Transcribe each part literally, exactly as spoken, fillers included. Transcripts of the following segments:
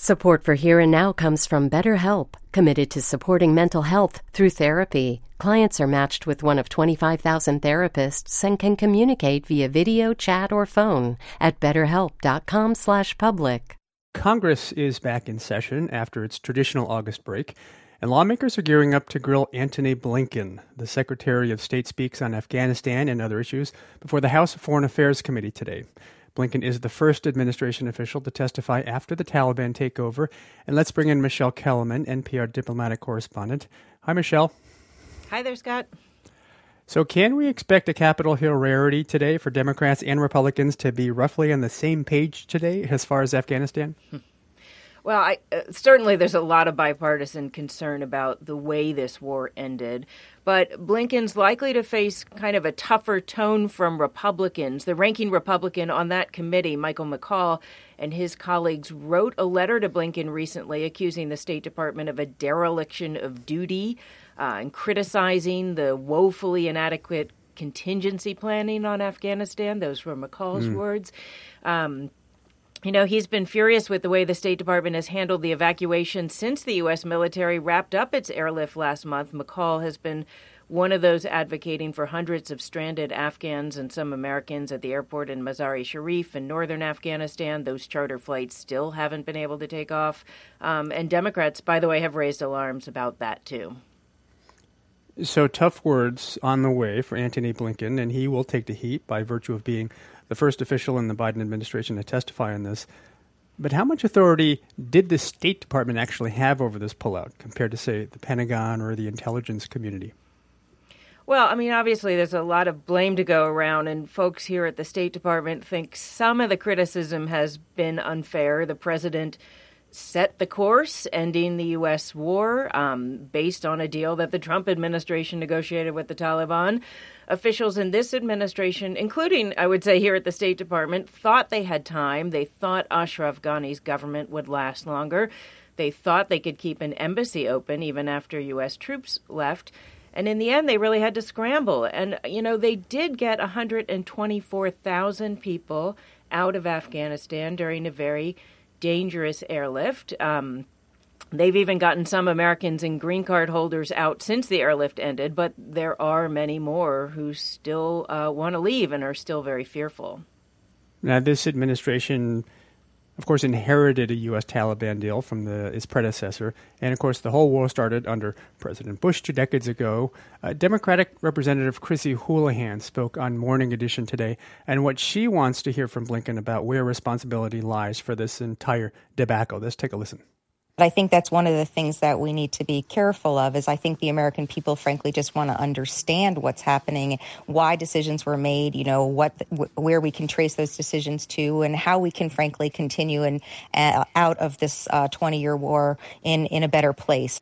Support for Here and Now comes from BetterHelp, committed to supporting mental health through therapy. Clients are matched with one of twenty-five thousand therapists and can communicate via video, chat, or phone at betterhelp.com slash public. Congress is back in session after its traditional August break, and lawmakers are gearing up to grill Antony Blinken. The Secretary of State speaks on Afghanistan and other issues before the House Foreign Affairs Committee today. Blinken is the first administration official to testify after the Taliban takeover. And let's bring in Michelle Kellerman, N P R diplomatic correspondent. Hi, Michelle. Hi there, Scott. So can we expect a Capitol Hill rarity today for Democrats and Republicans to be roughly on the same page today as far as Afghanistan? Well, I, uh, certainly there's a lot of bipartisan concern about the way this war ended. But Blinken's likely to face kind of a tougher tone from Republicans. The ranking Republican on that committee, Michael McCaul, and his colleagues wrote a letter to Blinken recently accusing the State Department of a dereliction of duty uh, and criticizing the woefully inadequate contingency planning on Afghanistan. Those were McCaul's mm. words. Um You know, he's been furious with the way the State Department has handled the evacuation since the U S military wrapped up its airlift last month. McCaul has been one of those advocating for hundreds of stranded Afghans and some Americans at the airport in Mazar-e-Sharif in northern Afghanistan. Those charter flights still haven't been able to take off. Um, and Democrats, by the way, have raised alarms about that, too. So tough words on the way for Antony Blinken, and he will take the heat by virtue of being the first official in the Biden administration to testify on this. But how much authority did the State Department actually have over this pullout compared to, say, the Pentagon or the intelligence community? Well, I mean, obviously there's a lot of blame to go around, and folks here at the State Department think some of the criticism has been unfair. The president set the course, ending the U S war um, based on a deal that the Trump administration negotiated with the Taliban. Officials in this administration, including, I would say, here at the State Department, thought they had time. They thought Ashraf Ghani's government would last longer. They thought they could keep an embassy open even after U S troops left. And in the end, they really had to scramble. And, you know, they did get one hundred twenty-four thousand people out of Afghanistan during a very dangerous airlift. Um, they've even gotten some Americans and green card holders out since the airlift ended, but there are many more who still uh, want to leave and are still very fearful. Now, this administration, of course, inherited a U S Taliban deal from the, its predecessor. And, of course, the whole war started under President Bush two decades ago. Uh, Democratic Representative Chrissy Houlihan spoke on Morning Edition today, and what she wants to hear from Blinken about where responsibility lies for this entire debacle. Let's take a listen. But I think that's one of the things that we need to be careful of is I think the American people, frankly, just want to understand what's happening, why decisions were made, you know, what, where we can trace those decisions to, and how we can, frankly, continue and uh, out of this uh, twenty-year war in, in a better place.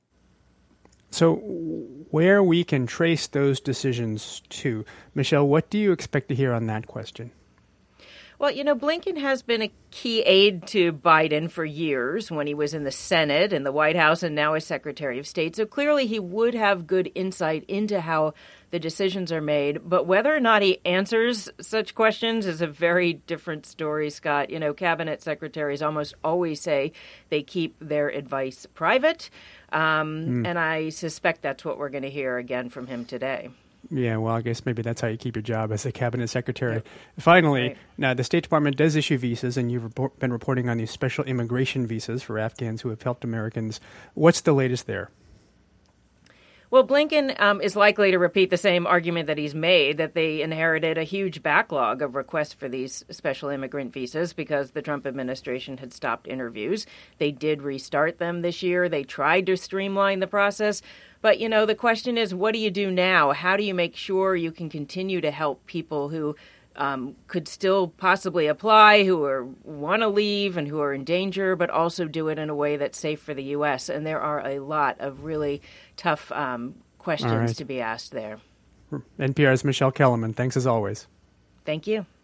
So where we can trace those decisions to, Michelle, what do you expect to hear on that question? Well, you know, Blinken has been a key aide to Biden for years when he was in the Senate and the White House and now as Secretary of State. So clearly he would have good insight into how the decisions are made. But whether or not he answers such questions is a very different story, Scott. You know, cabinet secretaries almost always say they keep their advice private. Um, mm. And I suspect that's what we're going to hear again from him today. Yeah, well, I guess maybe that's how you keep your job as a cabinet secretary. Yep. Finally, right. Now the State Department does issue visas, and you've report, been reporting on these special immigration visas for Afghans who have helped Americans. What's the latest there? Well, Blinken um, is likely to repeat the same argument that he's made, that they inherited a huge backlog of requests for these special immigrant visas because the Trump administration had stopped interviews. They did restart them this year. They tried to streamline the process. But, you know, the question is, what do you do now? How do you make sure you can continue to help people who um, could still possibly apply, who are want to leave and who are in danger, but also do it in a way that's safe for the U S? And there are a lot of really tough um, questions right. to be asked there. N P R's Michelle Kellerman, thanks as always. Thank you.